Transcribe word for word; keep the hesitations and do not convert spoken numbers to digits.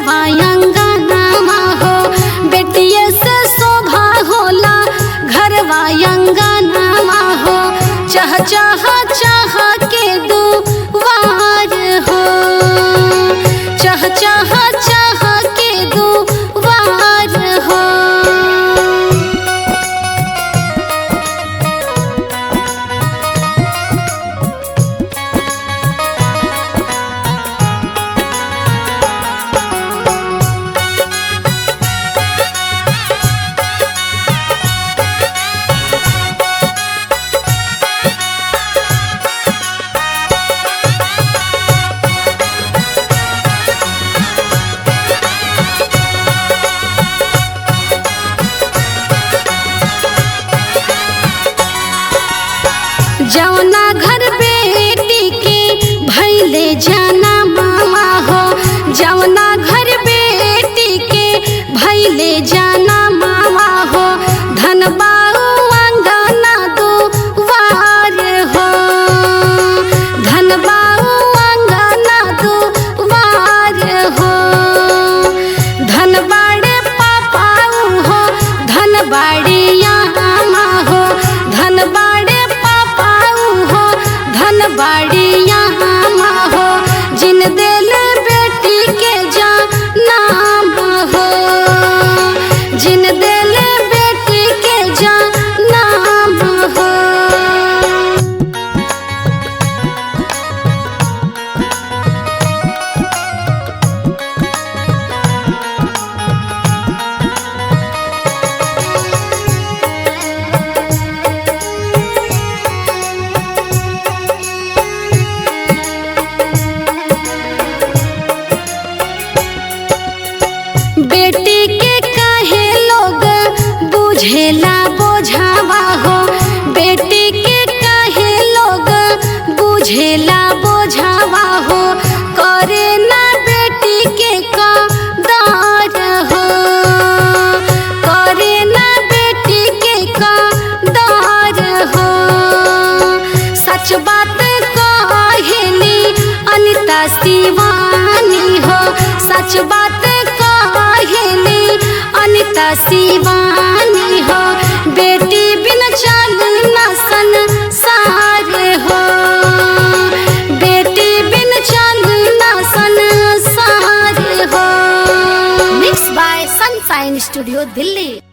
घरवा अंगनावा हो, बेटिए से शोभा होला घरवा अंगनावा हो। चाह चाह चाह के दुआर हो, चाह चाह चाह के दुआर हो। जवना घर बेटी के भैले जाना मामा हो, जवना घर बेटी के भैले जाना मामा हो। धनबाऊ अंगना दुआर हो, धनबाऊ अंगना दुआर हो। धन बाड़े पापाऊ हो, धन बाड़ी आमा हो, धन बाड़े धन बाड़ी आमा हो। जिन दिल बेटी के जानाम हो, जिन दिल बेटी के जानाम हो। बेटी के काहे लोग बुझेला बोझावा हो, बेटी के काहे लोग बुझेला बोझावा हो। करे ना बेटी के कदर हो, करे ना बेटी के कदर हो। सच बात कहेली अनिता शिवानी हो, सच बात अनिता शिवानी हो। बेटी बिन चल ना संसार हो, बेटी बिन चल ना संसार हो। Mix by sunshine studio Delhi.